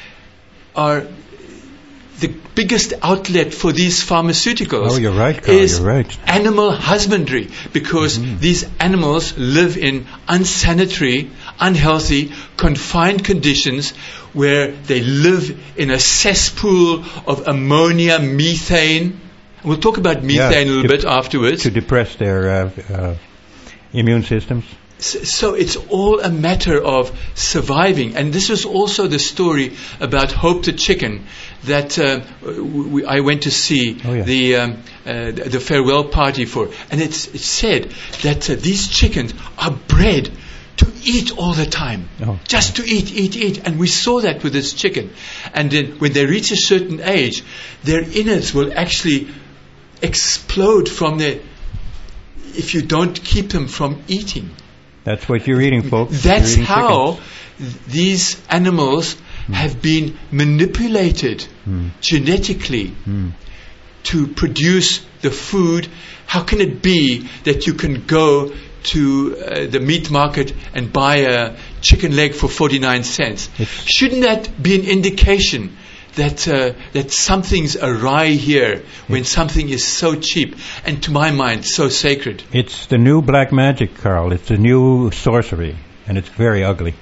are the biggest outlet for these pharmaceuticals. Oh, you're right, Carl, is you're right. animal husbandry, because Mm-hmm. these animals live in unsanitary, unhealthy, confined conditions where they live in a cesspool of ammonia, methane. We'll talk about methane Yeah, a little to- bit afterwards. To depress their uh, uh, immune systems. So it's all a matter of surviving. And this was also the story about Hope the chicken that uh, we, I went to see oh, yeah. the um, uh, the farewell party for. And it's, it's said that uh, these chickens are bred to eat all the time. Oh. Just to eat, eat, eat. And we saw that with this chicken. And then when they reach a certain age, their innards will actually explode from their... if you don't keep them from eating. That's what you're eating, folks. That's eating how chickens. these animals mm. have been manipulated mm. genetically mm. to produce the food. How can it be that you can go to uh, the meat market and buy a chicken leg for forty-nine cents? It's Shouldn't that be an indication that uh, that something's awry here when something is so cheap and, to my mind, so sacred? It's the new black magic, Carl. It's the new sorcery, and it's very ugly.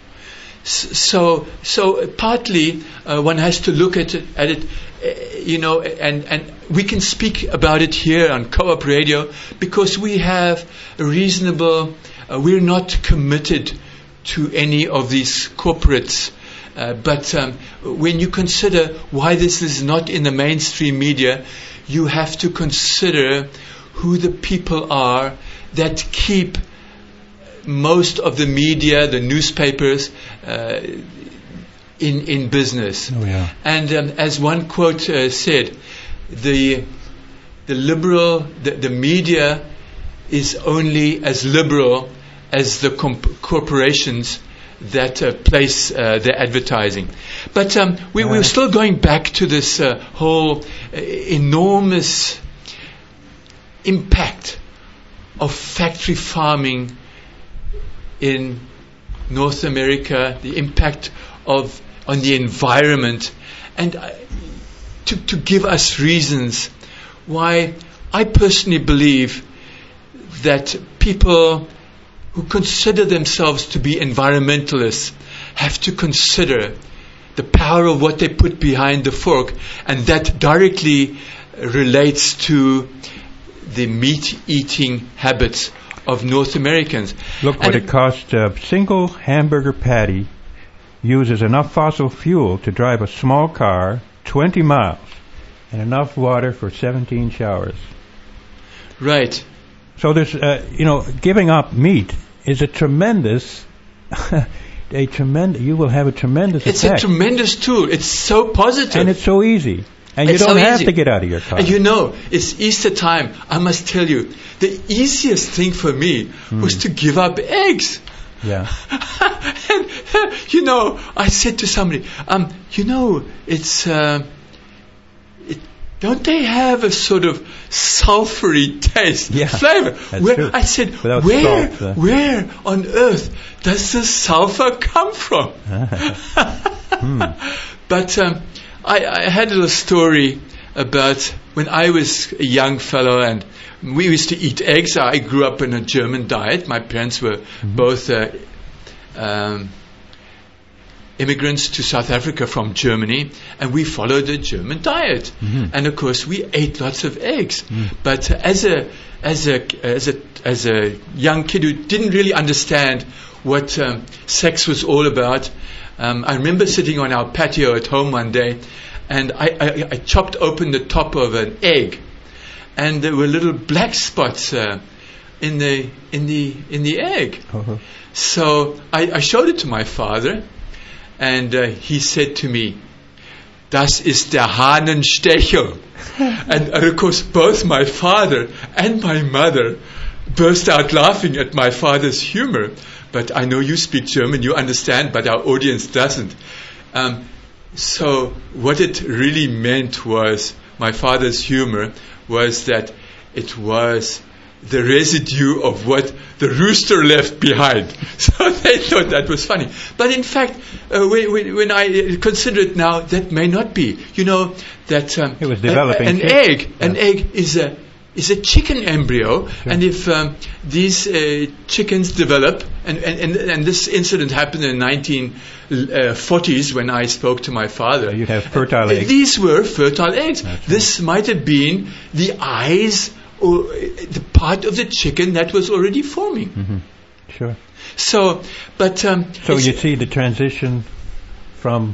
So, so partly uh, one has to look at it, at it, uh, you know, and and we can speak about it here on Co-op Radio because we have a reasonable. Uh, we're not committed to any of these corporates. Uh, but um, when you consider why this is not in the mainstream media, you have to consider who the people are that keep most of the media, the newspapers, uh, in in business. Oh, yeah. And um, as one quote uh, said, the the liberal, the, the media is only as liberal as the comp- corporations that uh, place uh, their advertising. But um, we, uh, we're still going back to this uh, whole uh, enormous impact of factory farming in North America, the impact of on the environment, and uh, to, to give us reasons why I personally believe that people who consider themselves to be environmentalists have to consider the power of what they put behind the fork, and that directly relates to the meat-eating habits of North Americans. Look what and it costs. A single hamburger patty uses enough fossil fuel to drive a small car twenty miles and enough water for seventeen showers. Right. So there's, uh, you know, giving up meat is a tremendous, a tremendous. You will have a tremendous It's effect. a tremendous tool. It's so positive. And it's so easy. And It's you don't so have easy. to get out of your car. And you know, it's Easter time. I must tell you, the easiest thing for me Mm. was to give up eggs. Yeah. And, uh, you know, I said to somebody, um, you know, it's, uh, it, don't they have a sort of sulfury taste, Yeah, flavor? that's Where, true. I said, Without where, salt, uh. where on earth does the sulfur come from? Hmm. But um, I, I had a little story about when I was a young fellow and we used to eat eggs. I grew up in a German diet. My parents were Mm-hmm. both uh, um, immigrants to South Africa from Germany, and we followed a German diet. Mhm. And of course, we ate lots of eggs. Mm. But uh, as a as a as a as a young kid who didn't really understand what um, sex was all about, um, I remember sitting on our patio at home one day, and I, I, I chopped open the top of an egg, and there were little black spots uh, in the in the in the egg. Uh-huh. So I, I showed it to my father, and uh, he said to me, "Das ist der Hahnenstechel." and, and of course, both my father and my mother burst out laughing at my father's humor. But I know you speak German, you understand, but our audience doesn't. Um, so what it really meant was, my father's humor was that it was the residue of what the rooster left behind. So they thought that was funny. But in fact, uh, when, when, when I consider it now, that may not be. You know, that um, It was developing a, an chick- egg, an yeah. egg is a is a chicken embryo, Sure. and if um, these uh, chickens develop, and, and, and, and this incident happened in the nineteen forties when I spoke to my father. You'd have fertile Uh, eggs. These were fertile eggs. That's right. This might have been the eyes or uh, the part of the chicken that was already forming. Mhm. Sure. So, but um, so you see the transition from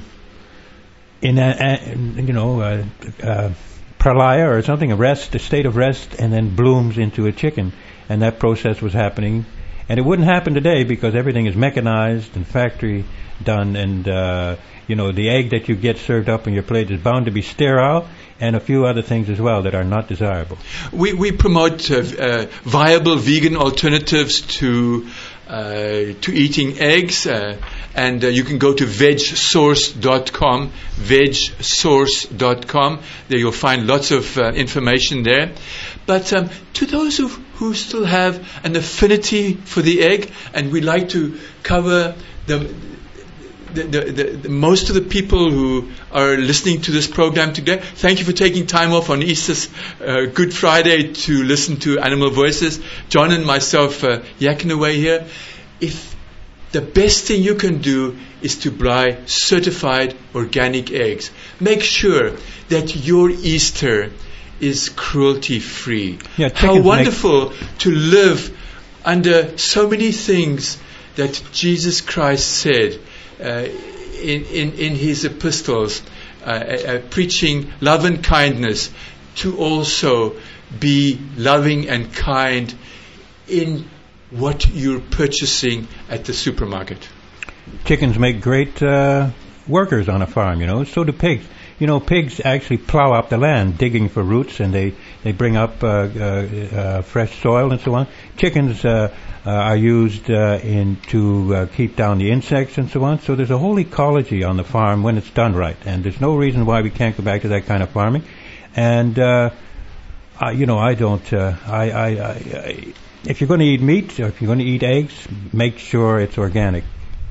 in a, a you know uh, uh, pralaya or something, a rest, a state of rest, and then blooms into a chicken, and that process was happening, and it wouldn't happen today because everything is mechanized and factory done, and uh, you know the egg that you get served up on your plate is bound to be sterile, and a few other things as well that are not desirable. We we promote uh, uh, viable vegan alternatives to. Uh, to eating eggs, uh, and uh, you can go to veg source dot com, veg source dot com. There you'll find lots of uh, information there. But um, to those who, who still have an affinity for the egg, and we like to cover the The, the, the, the, most of the people who are listening to this program today, thank you for taking time off on Easter, uh, Good Friday to listen to Animal Voices. John and myself uh, yakking away here. If the best thing you can do is to buy certified organic eggs, make sure that your Easter is cruelty-free. Yeah, how wonderful to live under so many things that Jesus Christ said Uh, in, in, in his epistles, uh, uh, preaching love and kindness, to also be loving and kind in what you're purchasing at the supermarket. Chickens make great uh, workers on a farm, you know, so do pigs. You know, pigs actually plow up the land, digging for roots, and they, they bring up uh, uh, uh, fresh soil and so on. Chickens uh, uh, are used uh, in to uh, keep down the insects and so on. So there's a whole ecology on the farm when it's done right, and there's no reason why we can't go back to that kind of farming. And uh, I, you know, I don't. Uh, I, I, I, I, if you're going to eat meat, or if you're going to eat eggs, make sure it's organic.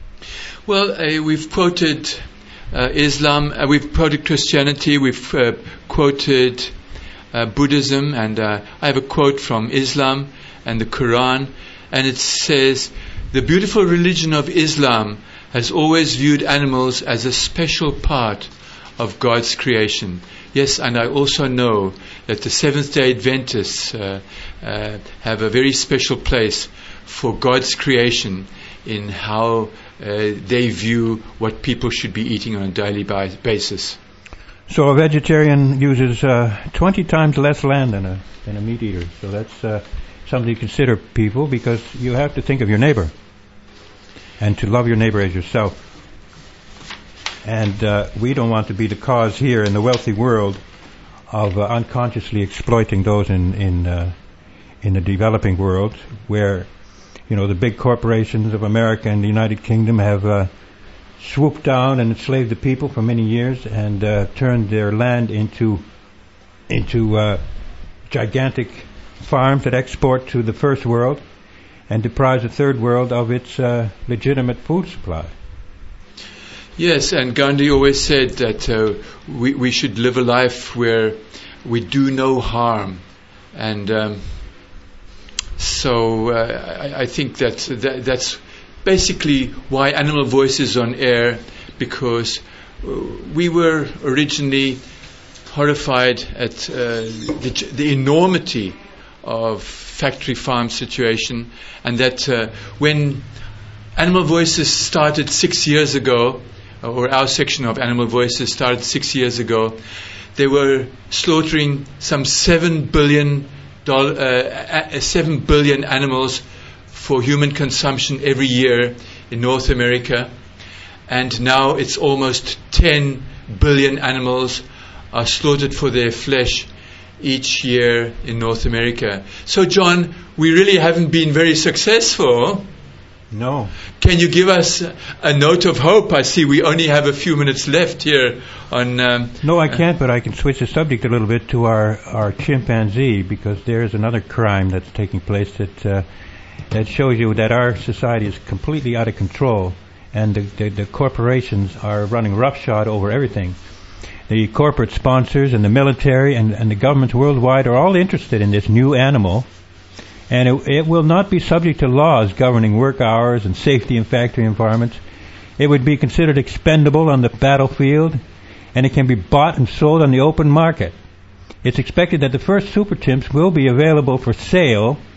Well, uh, we've quoted. Uh, Islam, uh, we've quoted Christianity, we've uh, quoted uh, Buddhism, and uh, I have a quote from Islam and the Quran, and it says, "The beautiful religion of Islam has always viewed animals as a special part of God's creation." Yes, and I also know that the Seventh-day Adventists uh, uh, have a very special place for God's creation in how Uh, they view what people should be eating on a daily bi- basis. So a vegetarian uses uh, twenty times less land than a than a meat eater. So that's uh, something to consider, people, because you have to think of your neighbor and to love your neighbor as yourself. And uh, we don't want to be the cause here in the wealthy world of uh, unconsciously exploiting those in in uh, in the developing world where, you know, the big corporations of America and the United Kingdom have uh, swooped down and enslaved the people for many years and uh, turned their land into into uh, gigantic farms that export to the first world and deprives the third world of its uh, legitimate food supply. Yes, and Gandhi always said that uh, we, we should live a life where we do no harm, and um, So uh, I, I think that, that that's basically why Animal Voice is on air, because uh, we were originally horrified at uh, the, the enormity of factory farm situation, and that uh, when Animal Voices started six years ago, or our section of Animal Voices started six years ago, they were slaughtering some seven billion Dollar, uh, seven billion animals for human consumption every year in North America, and now it's almost ten billion animals are slaughtered for their flesh each year in North America. So, John, we really haven't been very successful. No. Can you give us a note of hope? I see we only have a few minutes left here on... Um, no, I can't, but I can switch the subject a little bit to our, our chimpanzee, because there's another crime that's taking place that uh, that shows you that our society is completely out of control, and the, the, the corporations are running roughshod over everything. The corporate sponsors and the military and, and the governments worldwide are all interested in this new animal, and it, it will not be subject to laws governing work hours and safety in factory environments. It would be considered expendable on the battlefield, and it can be bought and sold on the open market. It's expected that the first super chimps will be available for sale to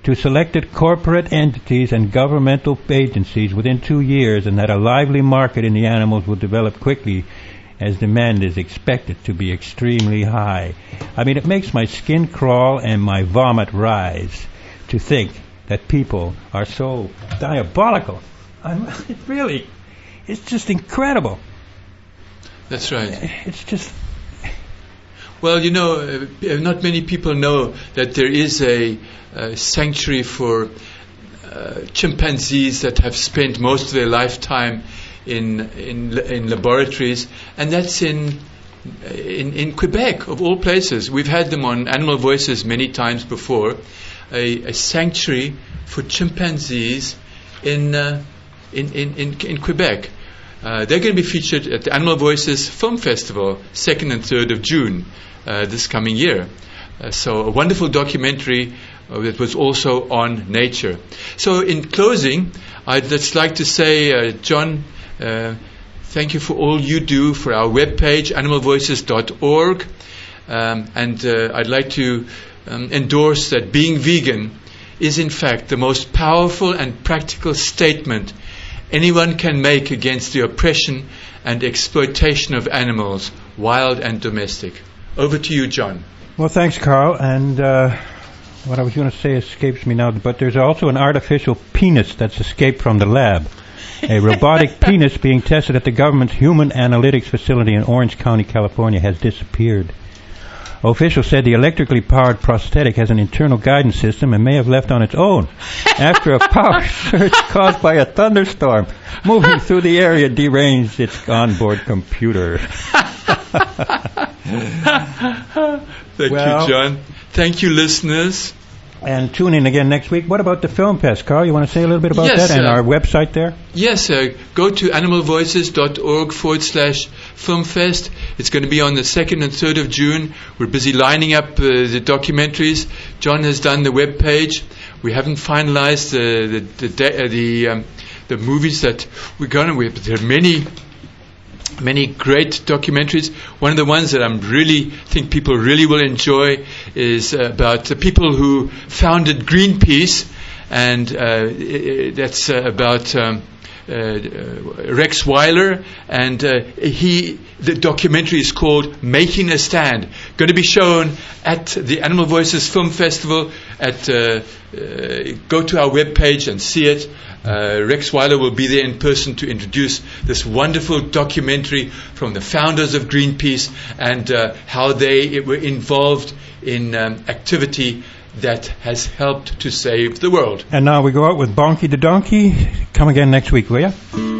to selected corporate entities and governmental agencies within two years, and that a lively market in the animals will develop quickly as demand is expected to be extremely high. I mean, it makes my skin crawl and my vomit rise to think that people are so diabolical. I'm, it really, it's just incredible. That's right. It's just... Well, you know, uh, not many people know that there is a, a sanctuary for uh, chimpanzees that have spent most of their lifetime in in in laboratories, and that's in in in Quebec, of all places. We've had them on Animal Voices many times before. A, a sanctuary for chimpanzees in uh, in, in in in Quebec. Uh, they're going to be featured at the Animal Voices Film Festival, second and third of June uh, this coming year. Uh, so a wonderful documentary uh, that was also on nature. So in closing, I'd just like to say, uh, John, uh, thank you for all you do for our webpage, animal voices dot org. Um, and uh, I'd like to um, endorse that being vegan is in fact the most powerful and practical statement anyone can make against the oppression and exploitation of animals, wild and domestic. Over to you, John. Well, thanks, Carl. And uh, what I was going to say escapes me now, but there's also an artificial penis that's escaped from the lab. A robotic penis being tested at the government's Human Analytics Facility in Orange County, California, has disappeared. Officials said the electrically powered prosthetic has an internal guidance system and may have left on its own after a power surge caused by a thunderstorm moving through the area deranged its onboard computer. Thank well, you, John. Thank you, listeners. And tune in again next week. What about the Film Fest, Carl? You want to say a little bit about yes, that and uh, our website there? Yes, uh, go to animal voices dot org forward slash film fest. It's going to be on the second and third of June. We're busy lining up uh, the documentaries. John has done the web page. We haven't finalized uh, the the de- uh, the, um, the movies that we're going to with. There are many many great documentaries. One of the ones that I really think people really will enjoy is uh, about the people who founded Greenpeace, and uh, that's uh, about um, uh, Rex Weiler, and uh, he. The documentary is called Making a Stand. Going to be shown at the Animal Voices Film Festival. At uh, uh, go to our webpage and see it. Uh, Rex Weiler will be there in person to introduce this wonderful documentary from the founders of Greenpeace and uh, how they were involved in um, activity that has helped to save the world. And now we go out with Bonky the Donkey. Come again next week, will you?